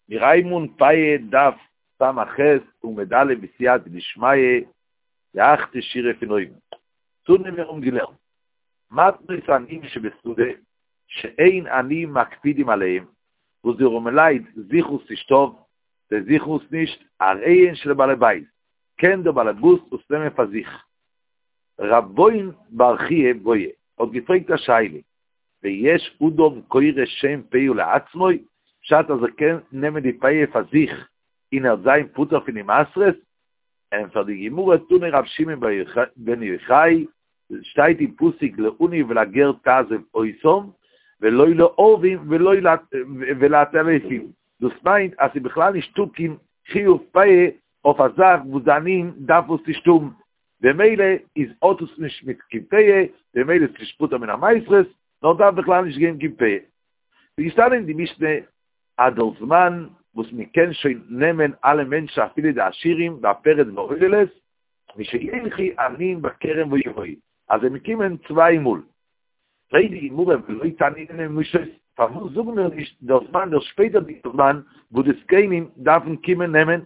מריימון פאי דף סמחס ומדלה בסייעת דשמאי יאחת שיר פינויים. תונה מרום גילר. מתריס עניים שבסודה שאין עניים מקפידים עליהם וזה רומלייד זיכוס תשטוב וזיכוס נשת הראיין של בעלי בית. כן דו בעלי בוס וסלם פזיך. רבוין ברכיה בויה. עוד גפרק את השיילי. ויש אודום קוירה שם פי ולעצמוי שעת הזקן נמדי פי פזיך אינר זין פוטר פינימאסרס הם פרדיגימור אתוני רב שימן בן יחי שטייטי פוסיק לאוני ולגר תעזב אויסום ולא לא אורבים ולא תלפים דוסמיין אסי בכלל נשתוקים חיוב פי או פזך מוזענים דפוס תשתום ומילא איז אוטוס נשמית כמפי ומילא תשפוטה מן המייסרס נודע בכלל נשגעים כמפי וישתלם די משנה עד הזמן מוסמיקן שנמן על המנשה אפילו די עשירים והפרד ואויללס משייכי ענין בקרם ויבואי אז הם מקימן צבאי מול ריידי מורה ולא יתענין משס פרמו זוגנר דזמן דר שפייטר די זמן בודסקיינים דפן קימן נמן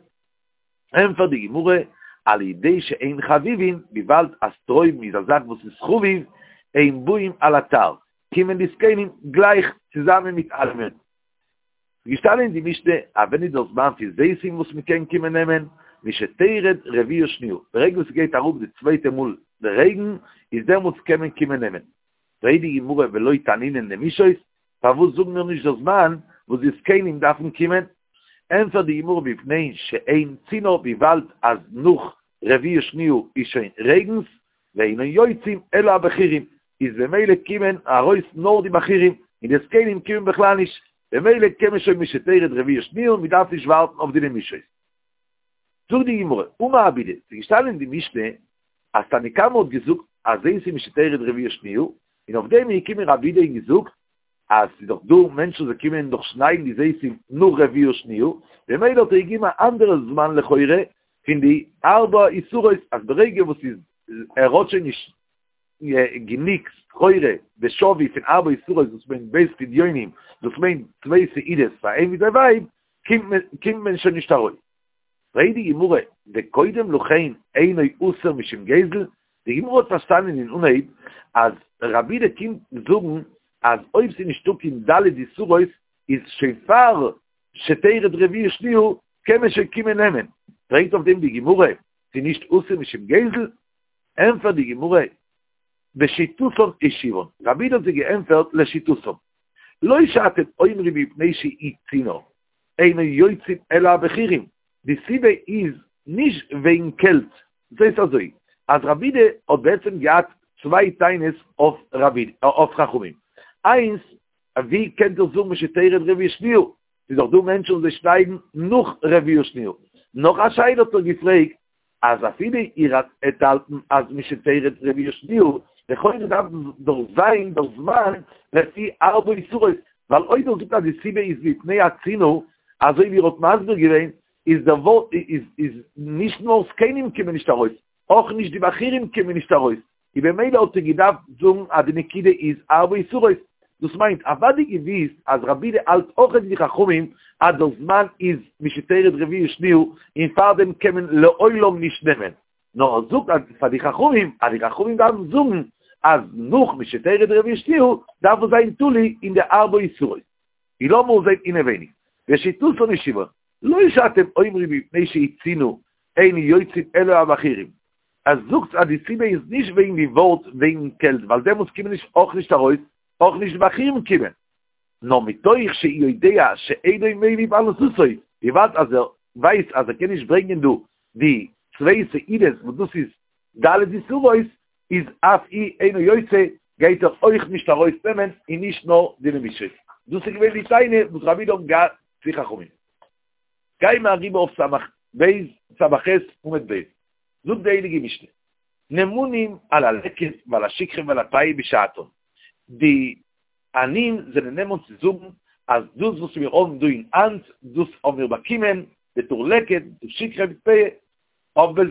הם פרדי מורה על ידי שאין חביבין בבלת אסטרוי מזזק וססחוביב אין בויים על אתר קימן דיסקיינים גלייך zusammen mit allem. Gestalten die Mischte, aber nicht das Bahn für Seising muss mit kein Kimmen nehmen, mische Teiret Revier Schniu. Regel geht darum die zweite Mul. Der Regen ist der muss kein Kimmen nehmen. Reidi Mure veloi taninen ne Mischois, pavu zug mir nicht das Bahn, wo sie keinen darfen kimmen. Einfach die Mure bifnei shein Zino bivalt az nuch Revier Schniu ist Regens, ואין יויצים אלא הבכירים. is במילא קימן הרויס נורדי בחירים, in des keinem קימן בכלל nicht, במילא כמשוי משתרת רבי ישניר, מדף תשווארתן עובדים למישוי. זוג די גמורה, ומעבידת, תגשתלן די משנה, אז תניקה מאוד גזוק, אז זה יסי משתרת רבי ישניר, in עובדי מייקים רבי די גזוק, אז תדוחדו מנשו זה קימן דוח שניים, די זה יסי נור רבי ישניר, במילא תגיעים האנדר זמן לכוירה, פינדי 4 איסורויס, אז ברגע וסיז, רוטשניש, גניקס, חוירה, בשווי, פין 4 איסורות, זאת אומרת, בייס פדיונים, זאת אומרת, 2 סעידס, והאין מדוויים, קימן שנשתרוי. ראיתי גמורה, וקוידם לוחין, אינוי אוסר משם גזל, וגמורות פסטנין אין אונאית, אז רבי דקים זוגן, אז אויבסי נשתוקים דלת איסורויס, איז שפר שתירת רבי ישניהו, כמה שקימן נמן. ראית עובדים בגמורה, תנישת אוסר משם גזל, אמפר דגמורה, בשיתוסון ישיבון. רבי דוד זה גאמפרט לשיתוסון. לא ישעתת אוימרי בפני שהיא צינו. אינו יויצים אלא הבכירים. דסיבה איז ניש ואין קלט. זה סזוי. אז רבי דה עוד בעצם גאת 2 טיינס אוף חכומים. איינס, אבי כנתר זוג משתרת רבי ישניר. תזורדו מנשון זה 2 נוך רבי ישניר. נוך השייל אותו גפריק, אז אפילו ירד את אלפן, אז משתרת רבי ישניר, לכל ידעם דורזיים, דורזמן, לפי 4 איסורות, אבל אוי דורזות עד יסיבה איז לפני הצינו, אז אוי לראות מסבר גבין, איז דבור, איז נשנור סקיינים כמנשתרויס, אוך נשדיבחירים כמנשתרויס, היא במילא עוד תגידיו זום עד נקידה איז 4 איסורות, זאת אומרת, עבדי גביס, אז רבי דאלת אוכת וחכומים, עד דורזמן איז משתרת רבי ישניר, אם פרדם כמן לאוילום נשנמן. נו, זוג פדיחכומים, פדיחכומים גם זוג, אז נוך משתרת רבי ישניר, דאפו זין טולי אין דה 4 איסורות. היא לא מורזית הנה ואיני. ושיתוסו נשיבה, לא ישעתם אוימרי מפני שהצינו, אין יויצים אלו הבכירים. אז זוג צדיסיבה יזניש ואין ליבורט ואין קלט, ועל זה מוסכים אוך נשתרויס, אוך נשבחירים קימן. נו, מתוך שהיא יודע שאינו מיילי בעל סוסוי, יבט עזר, וייס אז הכן ישברנגן דו, די 2 סעידס, ודוס איז דלת איסורויס, איז אף אינו יויצה, גייטר אויך נשתרויס פמן, איניש נו דינמישי. דוס גבי ליטיינה, מוזרבי דום גא צריכה חומים. גאי מהריבה אוף בייז, סמכס ומת בייז. זוג די ליגי משנה. נמונים על הלקט ועל השיקחם ועל הפאי בשעתון. די ענין זה ננמון זוג, אז דוס מוסמיר אום דוין אנט, דוס אומר בקימן, בתור לקט, שיקחם מתפיה, אבל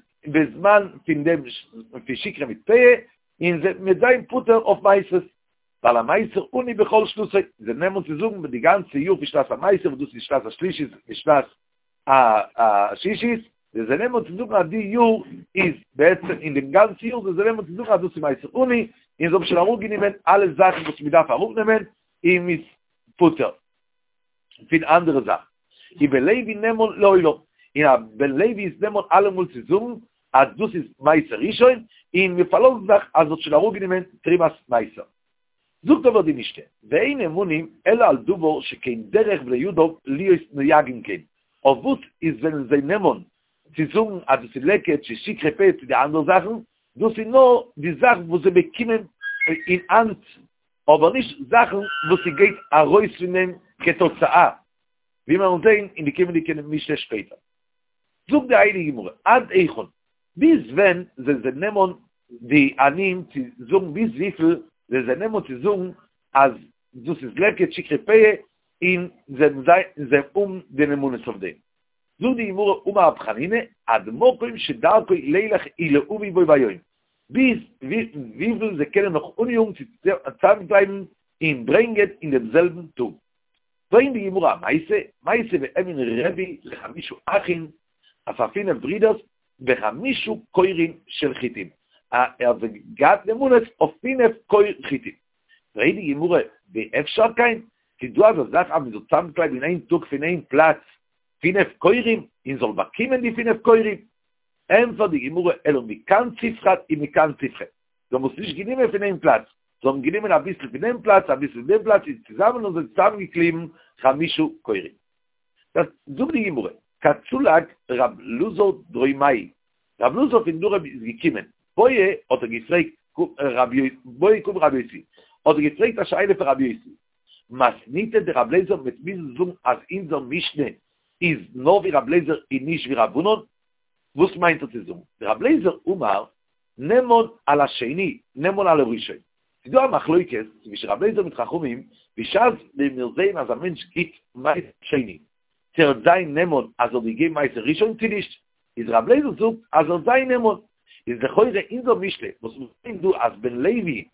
בזמן פינדם שיקחם מתפיה, אם זה מזיים פוטר אוף מייסרס, weil der Meister uni bechol Schlussei, sie nehmen zu suchen, die ganze Jahr für Schloss der Meister, und du sie Schloss der Schlischis, für Schloss der Schischis, sie nehmen zu suchen, die Jahr ist, בעצם in dem ganzen Jahr, sie nehmen zu suchen, du sie Meister uni, in so einem Schlauch nehmen, alle Sachen, was wir da verrückt nehmen, ihm ist Futter. Für andere Sachen. I belevi nemon loilo. In a belevi is nemon allemol zu suchen, als du sie Meister Rishon, in mir verloren sagt, also zu der Ruge nehmen, Trimas Meister. Sucht aber die Mischte. Vein emunim, ela al dubo, shekein derech vle Judov, lios nuyagin ken. Obus is, wenn sie nemon, sie suchen, also sie leket, sie schick repet, die andere Sachen, du sie nur die Sachen, wo sie bekommen in Ant, aber nicht Sachen, wo sie geht, arrois zu nehmen, ketotza'a. Wie man sehen, in die Kimmel, Mischte später. Sucht der Heilige Mure, ad eichon. Bis wenn sie nehmen die Anim zu suchen, bis wie viel sie nehmen zu suchen, als du sie leket, schikrepeye, in dem den Emunes auf dem. So die Imure Abchanine, ad mokim shedarkoi leilach ile uvi boi bayoim. Bis wie viel sie können noch unjung zusammenbleiben, ihn bringen in demselben Tug. So in die Imure Meise ve'emin Rebbe lechamishu achin, afafine Bridas, וחמישו קוירים של חיטים. גת נמונס אופינף קויר חיטים. ראיתי גימורה, ואפשר כאן, תדעו אז זך המזוצם כלי בינאים תוק פינאים פלץ, פינף קוירים, אם זול בקימן די פינף קוירים, אין פרדי גימורה, אלו מכאן צפחת עם מכאן צפחת. זו מוסיש גינים לפינאים פלץ, זו מגינים אל אביס לפינאים פלץ, אביס לפינאים פלץ, תזמנו זה צם גקלים חמישו קוירים. זוג די גימורה, Katzulag Rab Luzo Droimai. Rab Luzo findur gekimen. Boye oder gefragt Boye kum Rabbi Yossi. Oder gefragt das Scheile für Rabbi Yossi. Was nicht der Rab Lezer mit Mizum als in so Mishne ist no wie Rab Lezer in nicht wie Rabunon. Was meint das so? Rab Lezer Umar nemon ala Sheni, nemon ala Rishon. Du am Achloikes, wie Rab Lezer mit Chachumim, bishaz bemirzein az Mensch git mai Sheni. Sein Nemon, also die geben Meister Rishon nicht. Ist Rab Lezer sucht, also sein Nemon. Ist der heute in so Mischle, was du als Ben Levi,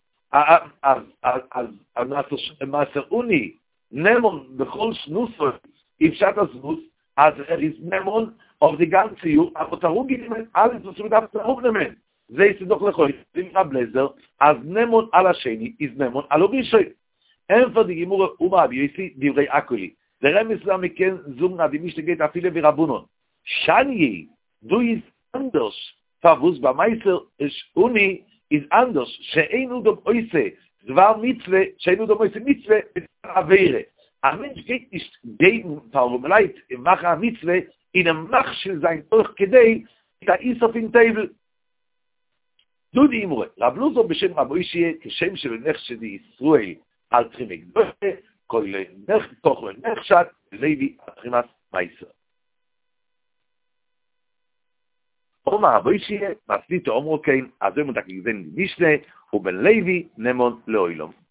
als Master Uni, Nemon, bechol Schnussel, Ifshat Asnus, als ist Nemon auf die ganze Jahr, aber darum geht ihm alles, was du darfst aufnehmen. זה ist doch לכל, עם רב לזר, אז נמון על השני, is נמון על הראשון. אין פרדי גימור רבי יוסי דברי אקולי. Der Remesler meken zum na die Mischte geht a viele Rabunon. Shani, du is anders. Favus ba Meister is uni is anders. Sheinu dom oise, zvar mitzwe, sheinu dom oise mitzwe avere. A Mensch geht nicht gegen warum leid, mach a mitzwe in em mach shel sein doch kedei, da is auf in table. Du di imre, Rabluzo beshem Raboishie, keshem shel nech shedi Israel, al trimik. כל נך תוך לנחשת, לוי התחימת מייסר. אומר אבוי שיהיה, מסנית אומרו כן, אז זה מותק לגזן משנה, ובן לוי נמון לאוילום.